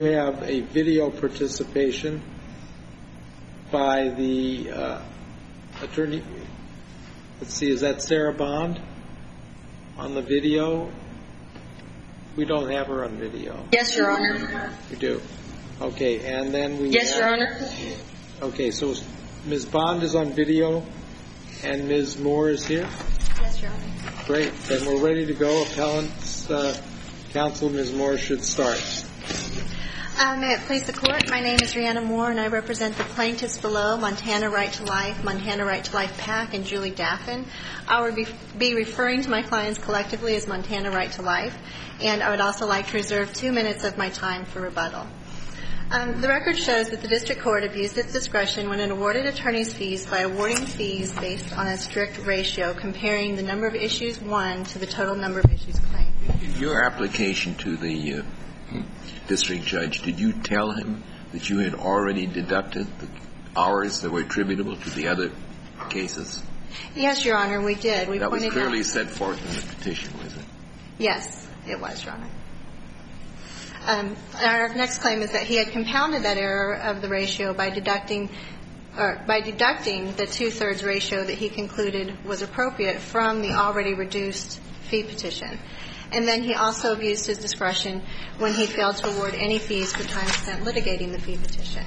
We have a video participation by the attorney. Let's see, is that Sarah Bond on the video? We don't have her on video. Yes, Your Honor. We do. Okay, and then we Yes, Your Honor. Okay, so Ms. Bond is on video and Ms. Moore is here? Yes, Your Honor. Great. Then we're ready to go. Appellant's counsel, Ms. Moore, should start. May it please the Court, my name is Rihanna Moore, and I represent the plaintiffs below, Montana Right to Life, Montana Right to Life PAC, and Julie Daffin. I will be referring to my clients collectively as Montana Right to Life, and I would also like to reserve 2 minutes of my time for rebuttal. The record shows that the District Court abused its discretion when it awarded attorney's fees by awarding fees based on a strict ratio, comparing the number of issues won to the total number of issues claimed. In your application to the district judge, did you tell him that you had already deducted the hours that were attributable to the other cases? Yes, Your Honor, we did. That was clearly set forth in the petition, was it? Yes, it was, Your Honor. Our next claim is that he had compounded that error of the ratio by deducting the two-thirds ratio that he concluded was appropriate from the already reduced fee petition. And then he also abused his discretion when he failed to award any fees for time spent litigating the fee petition.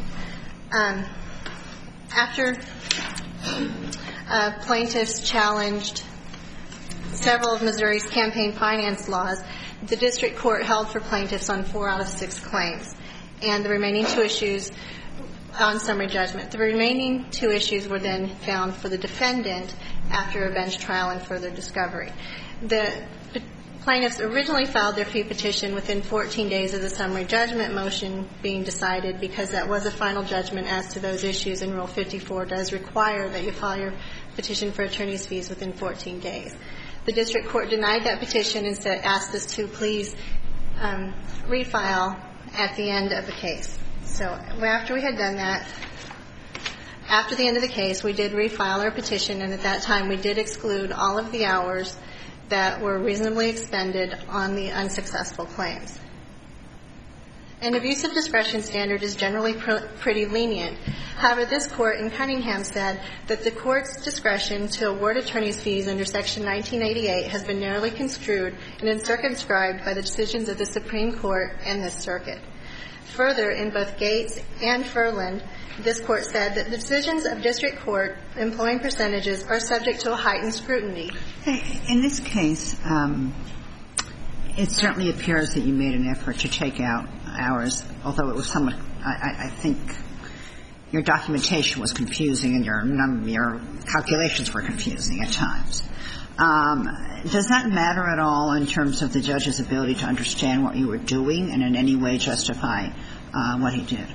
After plaintiffs challenged several of Missouri's campaign finance laws, the District Court held for plaintiffs on 4 out of 6 claims, and the remaining 2 issues on summary judgment. The remaining 2 issues were then found for the defendant after a bench trial and further discovery. The plaintiffs originally filed their fee petition within 14 days of the summary judgment motion being decided, because that was a final judgment as to those issues, and Rule 54 does require that you file your petition for attorney's fees within 14 days. The District Court denied that petition and asked us to please refile at the end of the case. So after we had done that, after the end of the case, we did refile our petition, and at that time we did exclude all of the hours that were reasonably expended on the unsuccessful claims. An abuse of discretion standard is generally pretty lenient. However, this Court in Cunningham said that the Court's discretion to award attorney's fees under Section 1988 has been narrowly construed and circumscribed by the decisions of the Supreme Court and this circuit. Further, in both Gates and Furland, this Court said that the decisions of District Court employing percentages are subject to a heightened scrutiny. In this case, it certainly appears that you made an effort to take out hours, although it was somewhat, I think, your documentation was confusing and your calculations were confusing at times. Does that matter at all in terms of the judge's ability to understand what you were doing and in any way justify what he did?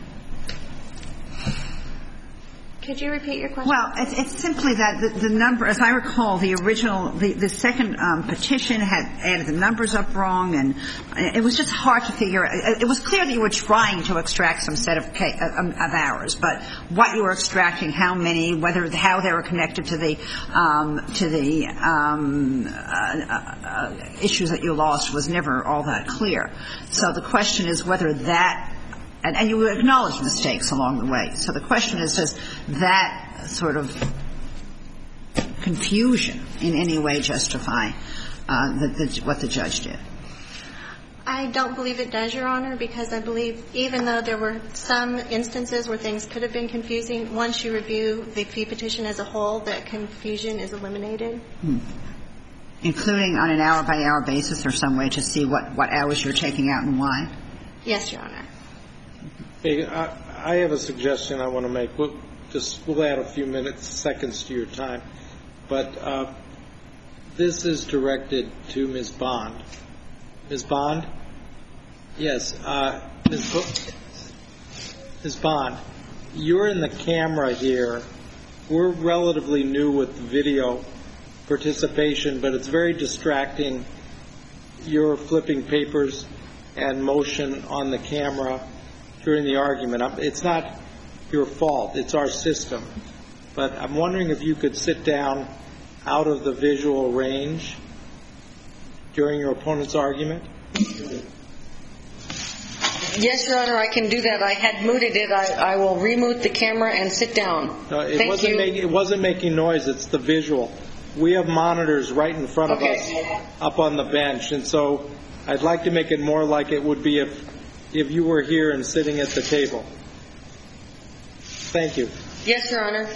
Could you repeat your question? Well, it's simply that the number, as I recall, the original, the second petition had added the numbers up wrong, and it was just hard to figure out. It was clear that you were trying to extract some set of hours, but what you were extracting, how many, how they were connected to the issues that you lost was never all that clear. So the question is whether that, and you acknowledge mistakes along the way. So the question is, does that sort of confusion in any way justify what the judge did? I don't believe it does, Your Honor, because I believe even though there were some instances where things could have been confusing, once you review the fee petition as a whole, that confusion is eliminated. Including on an hour-by-hour basis or some way to see what hours you're taking out and why? Yes, Your Honor. Hey, I have a suggestion I want to make. We'll add a few seconds to your time. But this is directed to Ms. Bond. Ms. Bond? Yes. Ms. Bond, you're in the camera here. We're relatively new with video participation, but it's very distracting. You're flipping papers and motion on the camera during the argument. It's not your fault. It's our system. But I'm wondering if you could sit down out of the visual range during your opponent's argument. Yes, Your Honor, I can do that. I had muted it. I will remute the camera and sit down. No, Thank you. It wasn't making noise. It's the visual. We have monitors right in front of us up on the bench, and so I'd like to make it more like it would be if you were here and sitting at the table. Thank you. Yes, Your Honor.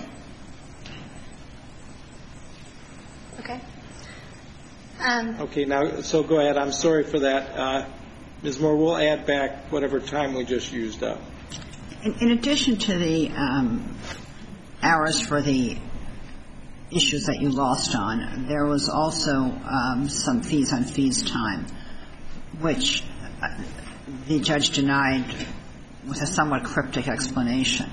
Okay. Okay, now, so go ahead. I'm sorry for that. Ms. Moore, we'll add back whatever time we just used up. In addition to the hours for the issues that you lost on, there was also some fees on fees time, which the judge denied with a somewhat cryptic explanation.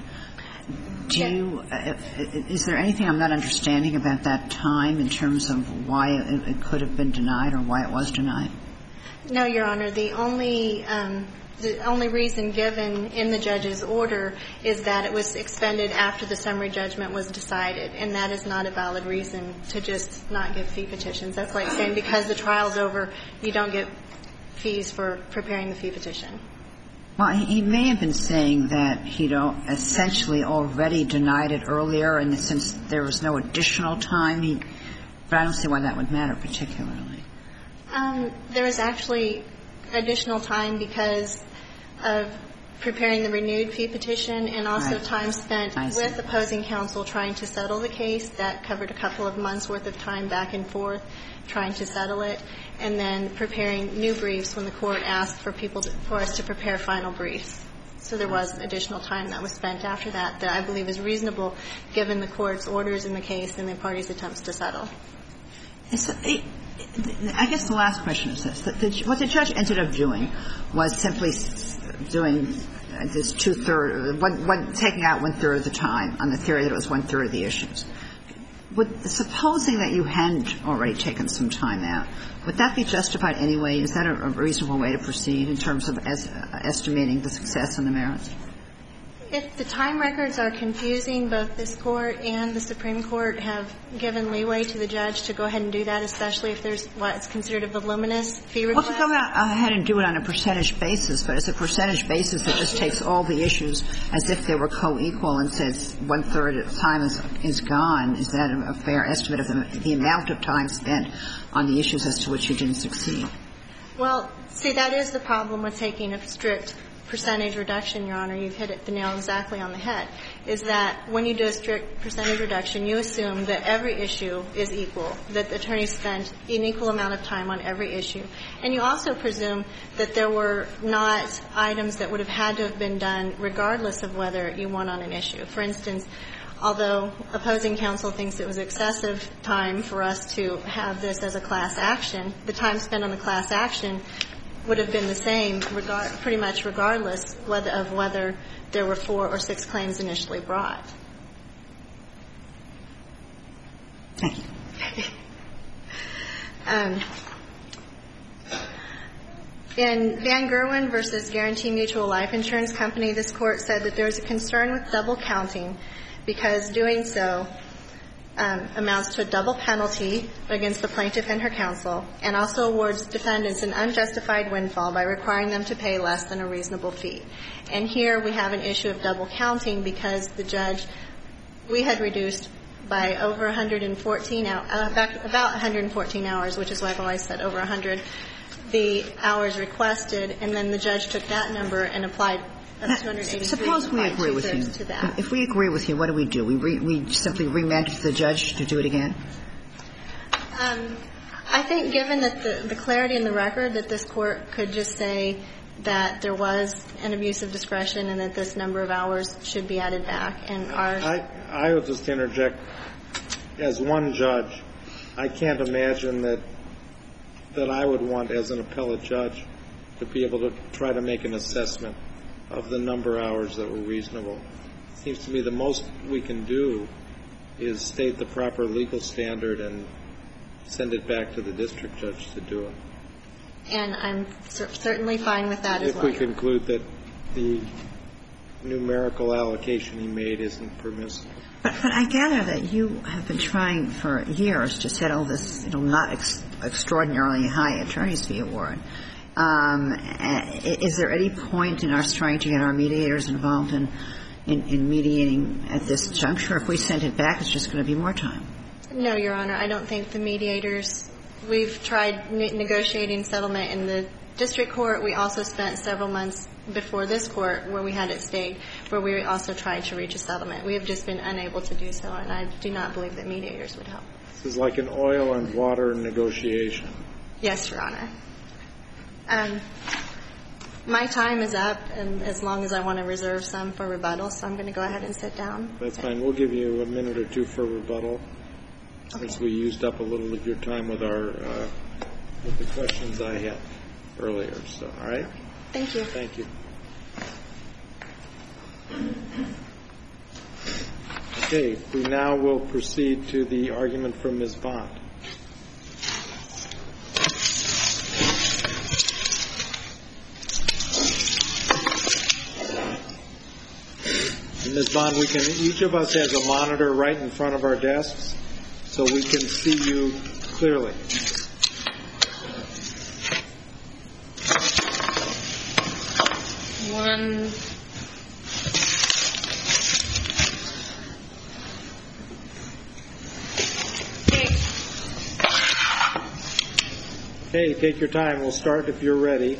Is there anything I'm not understanding about that time in terms of why it could have been denied or why it was denied? No, Your Honor. The only reason given in the judge's order is that it was expended after the summary judgment was decided, and that is not a valid reason to just not give fee petitions. That's like saying because the trial's over, you don't get fees for preparing the fee petition. Well, he may have been saying that he'd essentially already denied it earlier, and since there was no additional time, but I don't see why that would matter particularly. There was actually additional time because of preparing the renewed fee petition and also time spent with opposing counsel trying to settle the case. That covered a couple of months' worth of time back and forth trying to settle it, and then preparing new briefs when the court asked for us to prepare final briefs. So there was additional time that was spent after that I believe is reasonable given the court's orders in the case and the parties' attempts to settle. I guess the last question is this. What the judge ended up doing was simply doing this taking out 1/3 of the time on the theory that it was 1/3 of the issues. Supposing that you hadn't already taken some time out, would that be justified anyway? Is that a reasonable way to proceed in terms of estimating the success and the merits? If the time records are confusing, both this Court and the Supreme Court have given leeway to the judge to go ahead and do that, especially if there's what's considered a voluminous fee request. Well, to go ahead and do it on a percentage basis, but it's a percentage basis that just takes all the issues as if they were co-equal and says 1/3 of the time is gone. Is that a fair estimate of the amount of time spent on the issues as to which you didn't succeed? Well, see, that is the problem with taking a strict percentage reduction, Your Honor. You've hit the nail exactly on the head, is that when you do a strict percentage reduction, you assume that every issue is equal, that the attorney spent an equal amount of time on every issue. And you also presume that there were not items that would have had to have been done regardless of whether you won on an issue. For instance, although opposing counsel thinks it was excessive time for us to have this as a class action, the time spent on the class action would have been the same pretty much regardless of whether there were 4 or 6 claims initially brought. Thank you. In Van Gerwen v. Guarantee Mutual Life Insurance Company, this Court said that there is a concern with double counting because doing so amounts to a double penalty against the plaintiff and her counsel, and also awards defendants an unjustified windfall by requiring them to pay less than a reasonable fee. And here we have an issue of double counting because the judge, we had reduced by over 114 about 114 hours, which is why I've always said over 100, the hours requested, and then the judge took that number and applied 283. Suppose we agree with you. To that. If we agree with you, what do? We simply remand it to the judge to do it again? I think given that the clarity in the record that this Court could just say that there was an abuse of discretion and that this number of hours should be added back. And I will just interject. As one judge, I can't imagine that I would want, as an appellate judge, to be able to try to make an assessment of the number of hours that were reasonable. It seems to me the most we can do is state the proper legal standard and send it back to the district judge to do it. And I'm certainly fine with that as well. If we conclude that the numerical allocation he made isn't permissible. But I gather that you have been trying for years to settle this, not extraordinarily high attorney's fee award. Is there any point in us trying to get our mediators involved in mediating at this juncture? If we send it back, it's just going to be more time. No, Your Honor. I don't think the mediators – we've tried negotiating settlement in the district court. We also spent several months before this court where we had it stayed, where we also tried to reach a settlement. We have just been unable to do so, and I do not believe that mediators would help. This is like an oil and water negotiation. Yes, Your Honor. My time is up, and as long as I want to reserve some for rebuttal, so I'm going to go ahead and sit down. That's fine. We'll give you a minute or two for rebuttal, since we used up a little of your time with with the questions I had earlier. So, all right? Thank you. Thank you. Okay. We now will proceed to the argument from Ms. Bond. Ms. Bond, each of us has a monitor right in front of our desks, so we can see you clearly. One. Okay, take your time. We'll start if you're ready.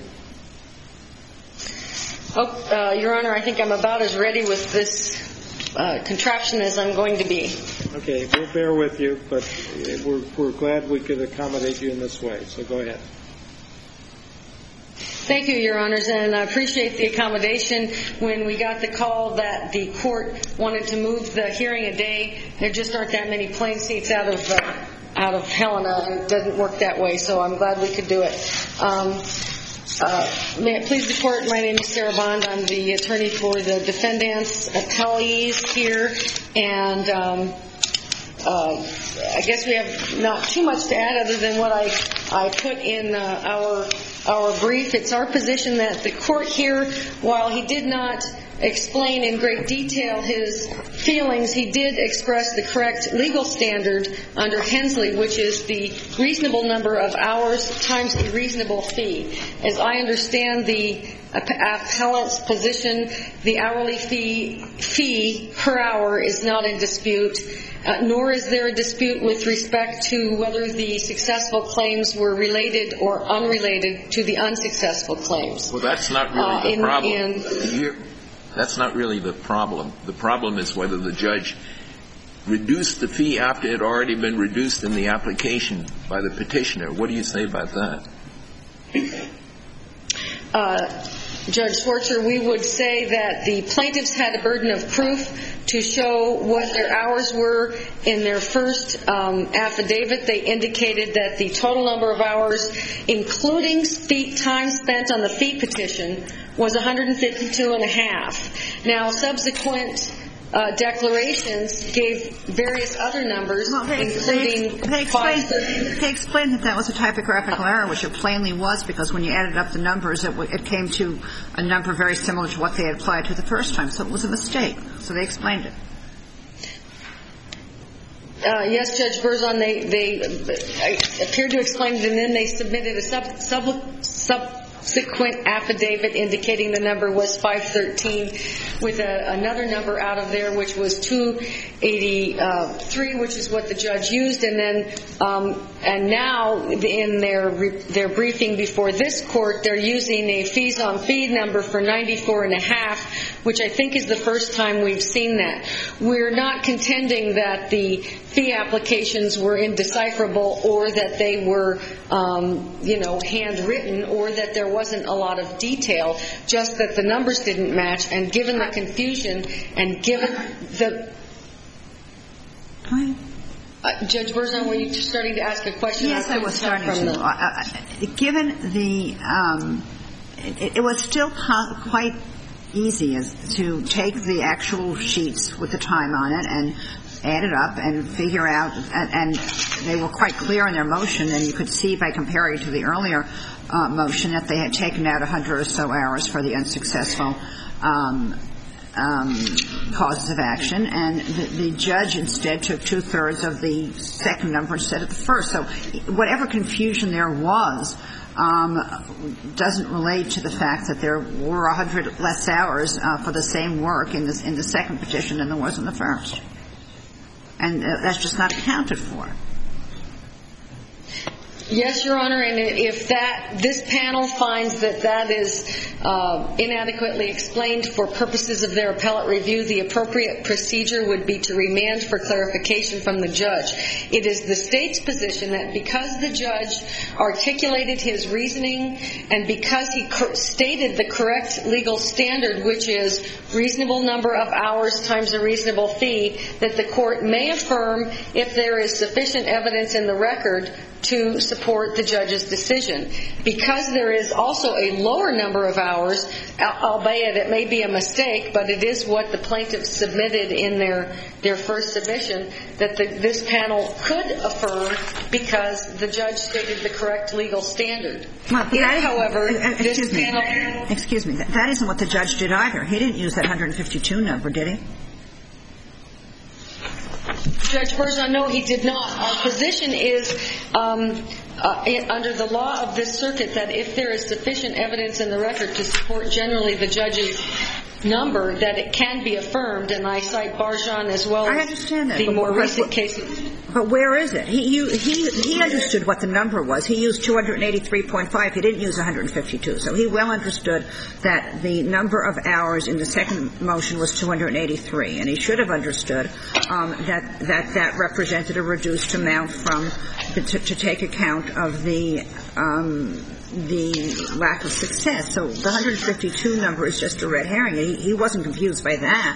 Your Honor, I think I'm about as ready with this contraption as I'm going to be. Okay, we'll bear with you, but we're glad we could accommodate you in this way. So go ahead. Thank you, Your Honors, and I appreciate the accommodation. When we got the call that the court wanted to move the hearing a day, there just aren't that many plane seats out of Helena. It doesn't work that way, so I'm glad we could do it. May it please the Court, my name is Sarah Bond. I'm the attorney for the defendants' appellees here, and I guess we have not too much to add other than what I put in our brief. It's our position that the court here, while he did not explain in great detail his feelings, he did express the correct legal standard under Hensley, which is the reasonable number of hours times the reasonable fee. As I understand the appellant's position, the hourly fee per hour is not in dispute, nor is there a dispute with respect to whether the successful claims were related or unrelated to the unsuccessful claims. Well, that's not really the problem. That's not really the problem. The problem is whether the judge reduced the fee after it had already been reduced in the application by the petitioner. What do you say about that? Judge Schwartzer, we would say that the plaintiffs had a burden of proof to show what their hours were in their first affidavit. They indicated that the total number of hours, including time spent on the fee petition, was 152 and a half. Now, subsequent declarations gave various other numbers, including They explained that was a typographical error, which it plainly was, because when you added up the numbers, it came to a number very similar to what they had applied to the first time. So it was a mistake. So they explained it. Yes, Judge Berzon, they appeared to explain it, and then they submitted a subsequent affidavit indicating the number was 513, with another number out of there, which was 283, which is what the judge used. And then, and now in their briefing before this court, they're using a fees on fee number for 94 and a half, which I think is the first time we've seen that. We're not contending that the fee applications were indecipherable, or that they were, handwritten, or that there wasn't a lot of detail, just that the numbers didn't match. And given the confusion, and given the... Judge Berzon, were you starting to ask a question? Yes, I was starting to. Given the... it was still quite easy to take the actual sheets with the time on it and add it up and figure out, and they were quite clear in their motion, and you could see by comparing to the earlier motion that they had taken out 100 or so hours for the unsuccessful causes of action, and the judge instead took 2/3 of the second number instead of the first. So whatever confusion there was doesn't relate to the fact that there were 100 less hours for the same work in the second petition than there was in the first. And that's just not accounted for. Yes, Your Honor, and if this panel finds that is inadequately explained for purposes of their appellate review, the appropriate procedure would be to remand for clarification from the judge. It is the State's position that because the judge articulated his reasoning and because he stated the correct legal standard, which is reasonable number of hours times a reasonable fee, that the court may affirm if there is sufficient evidence in the record to support the judge's decision. Because there is also a lower number of hours, albeit it may be a mistake, but it is what the plaintiffs submitted in their first submission, that this panel could affirm because the judge stated the correct legal standard. Well, however, excuse me, that isn't what the judge did either. He didn't use that 152 number, did he? Judge Berzon, no, he did not. Our position is, under the law of this circuit, that if there is sufficient evidence in the record to support generally the judge's number, that it can be affirmed, and I cite Berzon as well as the more recent cases. But where is it? He understood what the number was. He used 283.5. He didn't use 152. So he well understood that the number of hours in the second motion was 283, and he should have understood that represented a reduced amount to take account of the lack of success. So the 152 number is just a red herring. He wasn't confused by that.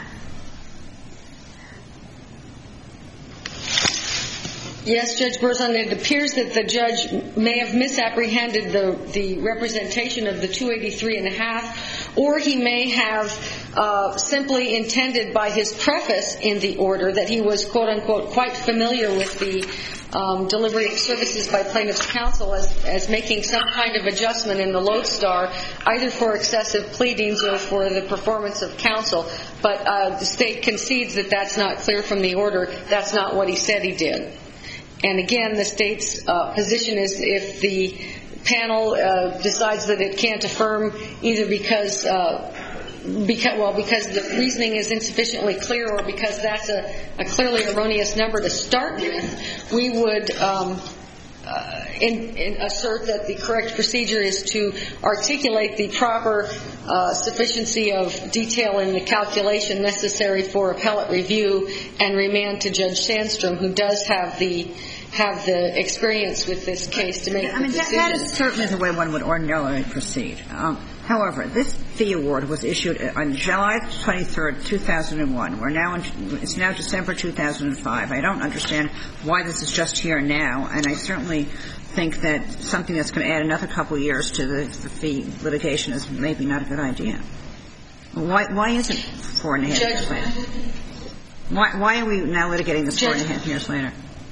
Yes, Judge Berzon, it appears that the judge may have misapprehended the representation of the 283.5, or he may have simply intended by his preface in the order that he was, quote unquote, quite familiar with the delivery of services by plaintiff's counsel as making some kind of adjustment in the lodestar, either for excessive pleadings or for the performance of counsel. But the State concedes that that's not clear from the order. That's not what he said he did. And again, the State's position is if the panel decides that it can't affirm either because the reasoning is insufficiently clear or because that's a clearly erroneous number to start with, we would assert that the correct procedure is to articulate the proper sufficiency of detail in the calculation necessary for appellate review and remand to Judge Sandstrom, who does have the experience with this case to make the decision. That is certainly the way one would ordinarily proceed. However, this fee award was issued on July 23rd, 2001. It's now December 2005. I don't understand why this is just here now, and I certainly think that something that's going to add another couple of years to the fee litigation is maybe not a good idea. Why is it 4.5 years later? Why are we now litigating this 4.5 years later?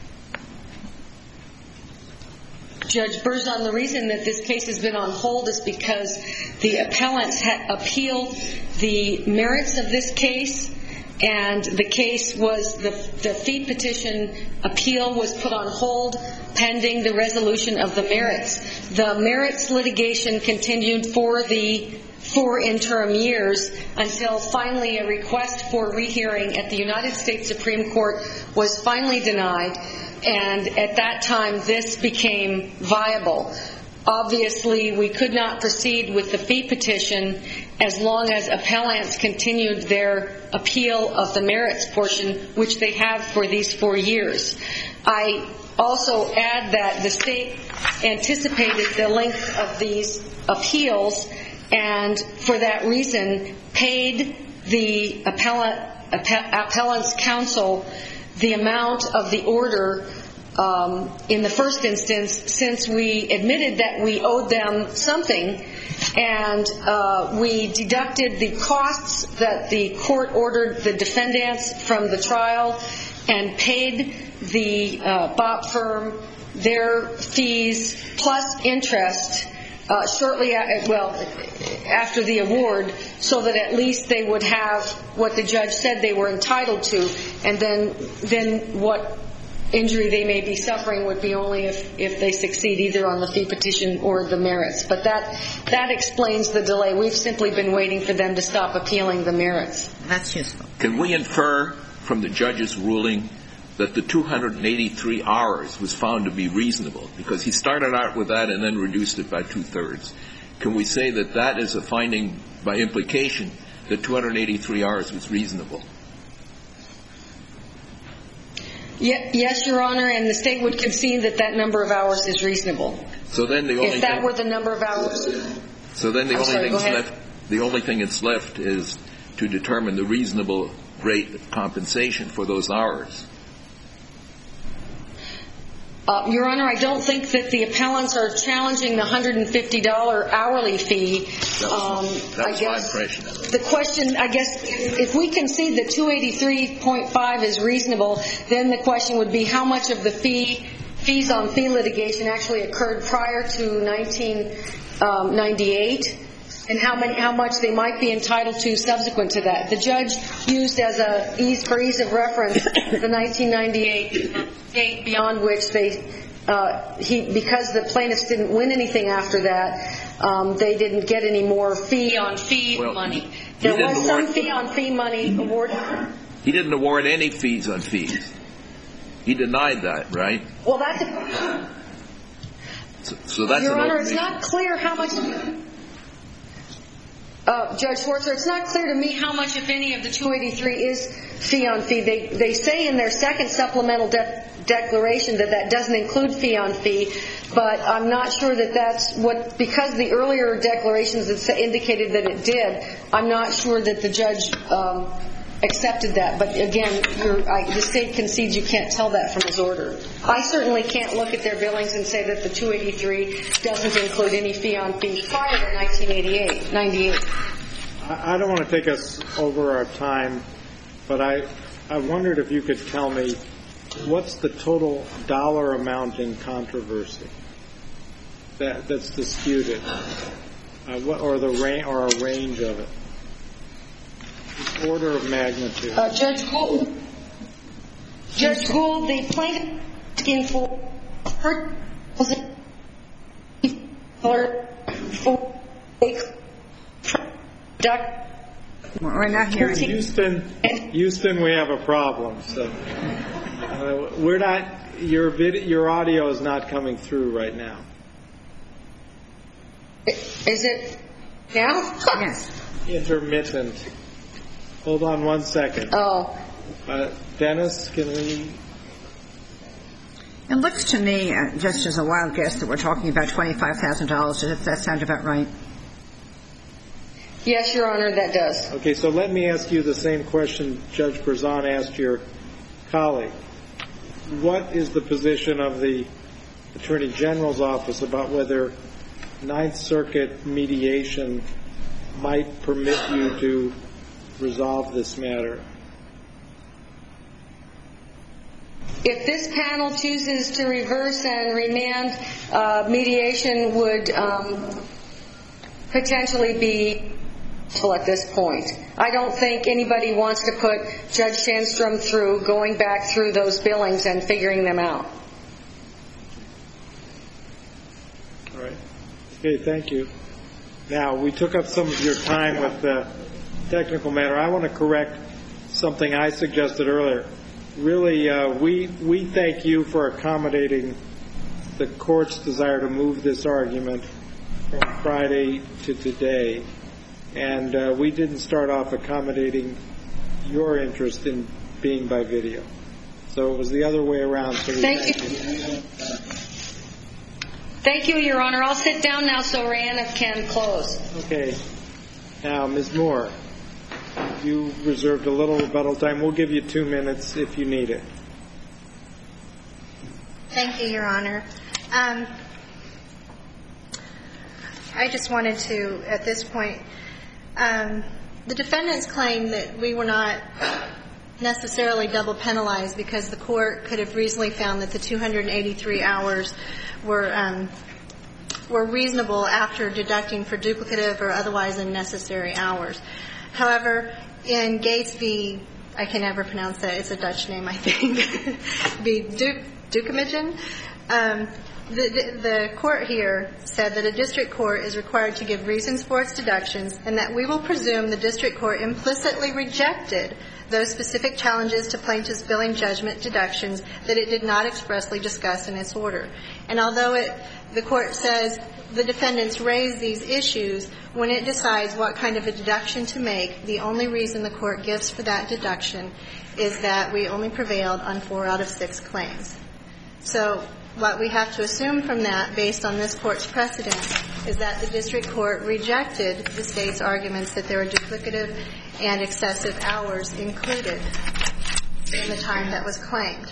Judge Berzon, the reason that this case has been on hold is because the appellants had appealed the merits of this case, and the case was the fee petition appeal was put on hold pending the resolution of the merits. The merits litigation continued for the 4 interim years until finally a request for rehearing at the United States Supreme Court was finally denied. And at that time, this became viable. Obviously, we could not proceed with the fee petition as long as appellants continued their appeal of the merits portion, which they have for these 4 years. I also add that the State anticipated the length of these appeals and, for that reason, paid the appellant's counsel the amount of the order in the first instance, since we admitted that we owed them something, and we deducted the costs that the court ordered the defendants from the trial and paid the BOP firm their fees plus interest shortly after the award, so that at least they would have what the judge said they were entitled to, and then what injury they may be suffering would be only if they succeed either on the fee petition or the merits. But that explains the delay. We've simply been waiting for them to stop appealing the merits. That's useful. Can we infer from the judge's ruling that the 283 hours was found to be reasonable? Because he started out with that and then reduced it by 2/3. Can we say that that is a finding by implication that 283 hours was reasonable? Yes, Your Honor, and the state would concede that that number of hours is reasonable. So then the only if that were the number of hours. So then the only thing that's left is to determine the reasonable rate of compensation for those hours. Your Honor, I don't think that the appellants are challenging the $150 hourly fee. That was my impression of it. The question, I guess, if we concede that 283.5 is reasonable, then the question would be how much of the fees on fee litigation actually occurred prior to 1998, and how much they might be entitled to subsequent to that. The judge used as for ease of reference the 1998 date beyond which because the plaintiffs didn't win anything after that, they didn't get any more fee on fee money. There was some fee on fee money awarded. He didn't award any fees on fees. He denied that, right? Well, that's Your Honor, it's not clear how much. Judge Schwartzer, it's not clear to me how much, if any, of the 283 is fee on fee. They say in their second supplemental declaration that doesn't include fee on fee, but I'm not sure that that's what, because the earlier declarations indicated that it did, I'm not sure that the judge accepted that. But again, the state concedes you can't tell that from his order. I certainly can't look at their billings and say that the 283 doesn't include any fee on fee prior to 1998. I don't want to take us over our time, but I wondered if you could tell me what's the total dollar amount in controversy that's disputed, or a range of it. Order of magnitude. Judge Gould, the plaintiff asking for we're not hearing Houston, we have a problem. So we're not. Your audio is not coming through right now. Is it now? Yes. Intermittent. Hold on 1 second. Oh. Dennis, can we? It looks to me, just as a wild guess, that we're talking about $25,000. Does that sound about right? Yes, Your Honor, that does. Okay, so let me ask you the same question Judge Berzon asked your colleague. What is the position of the Attorney General's office about whether Ninth Circuit mediation might permit you to resolve this matter? If this panel chooses to reverse and remand, mediation would potentially be at this point. I don't think anybody wants to put Judge Sandstrom through going back through those billings and figuring them out. All right. Okay, thank you. Now, we took up some of your time with the technical matter. I want to correct something I suggested earlier. Really, we thank you for accommodating the court's desire to move this argument from Friday to today. And we didn't start off accommodating your interest in being by video. So it was the other way around. So thank you. Thank you, Your Honor. I'll sit down now so Rihanna can close. Okay. Now, Ms. Moore, you reserved a little rebuttal time. We'll give you 2 minutes if you need it. Thank you, Your Honor. I just wanted to, at this point, the defendants claim that we were not necessarily double penalized because the court could have reasonably found that the 283 hours were reasonable after deducting for duplicative or otherwise unnecessary hours. However, in Gates v. I can never pronounce that. It's a Dutch name, I think. Dukemigen. The court here said that a district court is required to give reasons for its deductions and that we will presume the district court implicitly rejected those specific challenges to plaintiff's billing judgment deductions that it did not expressly discuss in its order. And although the court says the defendants raise these issues, when it decides what kind of a deduction to make, the only reason the court gives for that deduction is that we only prevailed on 4 out of 6 claims. So what we have to assume from that, based on this court's precedent, is that the district court rejected the state's arguments that there were duplicative and excessive hours included in the time that was claimed.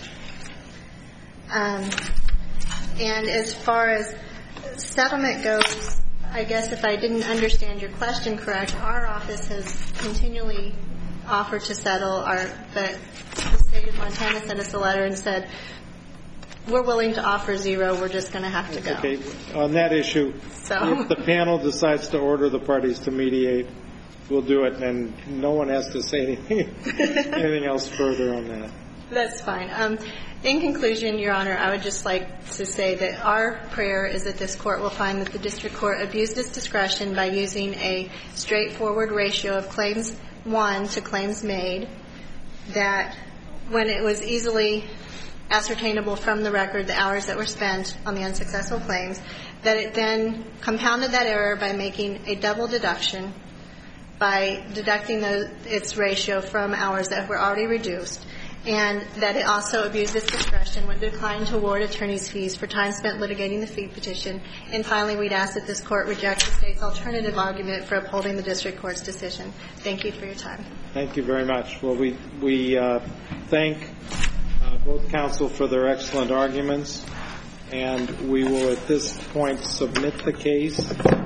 And as far as settlement goes, I guess if I didn't understand your question correct, our office has continually offered to settle, but the state of Montana sent us a letter and said, we're willing to offer 0. We're just going to have to go. Okay. On that issue, if the panel decides to order the parties to mediate, we'll do it, and no one has to say anything else further on that. That's fine. In conclusion, Your Honor, I would just like to say that our prayer is that this court will find that the district court abused its discretion by using a straightforward ratio of claims won to claims made, that when it was easily ascertainable from the record the hours that were spent on the unsuccessful claims, that it then compounded that error by making a double deduction, by deducting its ratio from hours that were already reduced, and that it also abused its discretion when declining to award attorney's fees for time spent litigating the fee petition. And finally, we'd ask that this court reject the state's alternative argument for upholding the district court's decision. Thank you for your time. Thank you very much. Well, we thank both counsel for their excellent arguments, and we will at this point submit the case.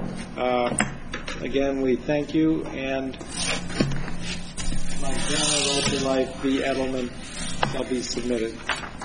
Again, we thank you, and Montana Life v. Edelman shall be submitted.